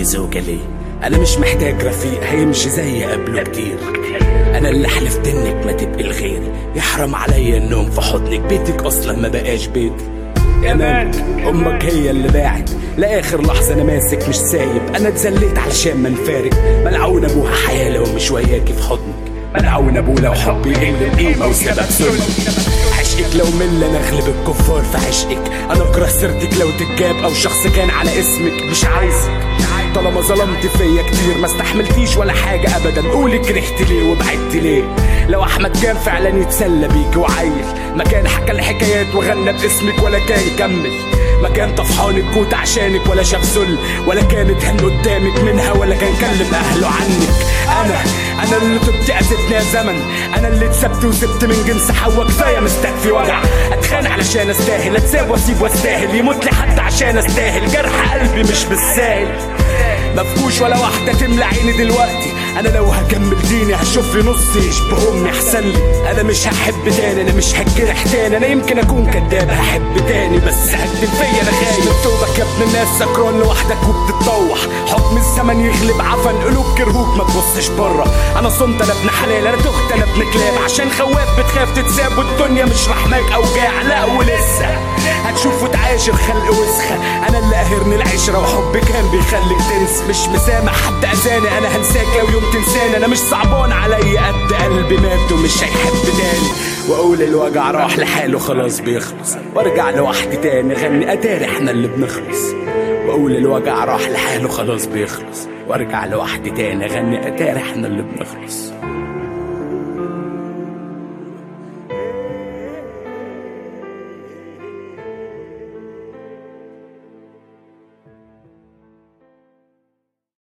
زوجة ليه. انا مش محتاج رفيق هيمشي زي قبله كتير. انا اللي حلفت انك ما تبقي الغير. يحرم عليا النوم في حضنك، بيتك اصلا ما بقاش بيتي. يا مان امك هي اللي باعت، لاخر لحظه انا ماسك مش سايب. انا اتذليت علشان ما نفارق. ملعون ابوها حياه لو مش وياكي في حضنك. ملعون ابوه لو حبي يقلب قيمه وسبب سنة. عشقك لو مل انا اغلب الكفار في عشقك. انا اكره سيرتك لو تتجاب او شخص كان على اسمك. مش عايزك طالما ظلمت فيا كتير، ما استحملتيش ولا حاجه ابدا. قولي كرهت ليه وبعدت ليه. لو احمد كان فعلا يتسلى بيك وعيل، ما كان حكى الحكايات وغنى باسمك، ولا كان كمل. ما كان طفحان الكوت عشانك، ولا شاف ذل، ولا كان اتهن قدامك منها، ولا كان كلم اهله عنك. انا اللي طبت اذتني يا زمن. انا اللي اتسبت وسبت من جنس حوا. كفايه مستكفي وجع. اتخان علشان استاهل، اتساب واسيب واستاهل. يموت لي حد عشان استاهل. جرح قلبي مش بالساهل. مفكوش ولا واحدة تملى عيني دلوقتي. انا لو هكمل ديني هشوف لي نص يشبه امي احسن لي. انا مش هحب تاني، انا مش هتجرح تاني. انا يمكن اكون كداب هحب تاني، بس هكدب فيا انا خايف. توبك يا ابن الناس سكران لوحدك وبتتطوح. حكم الزمن يغلب عفن قلوب كرهوك ما تبصش بره. انا صمت انا ابن حلال، انا تخت انا ابن كلاب. عشان خواف بتخاف تتساب والدنيا مش رحماك اوجاع. لا ولسه هتشوف وتعاشر خلق وسخه. انا اللي قاهرني العشره وحبي كان بيخليك تنسى. مش مسامح حد اذاني، انا هنساك لو يوم تنساني. انا مش صعبان عليا قد قلبي مات ومش هيحب تاني. واقول الوجع راح لحاله خلاص بيخلص، وارجع لوحدي تاني غني اتاري احنا اللي بنخلص. واقول الوجع راح لحاله خلاص بيخلص، وارجع لوحدي تاني غني اتاري احنا اللي بنخلص.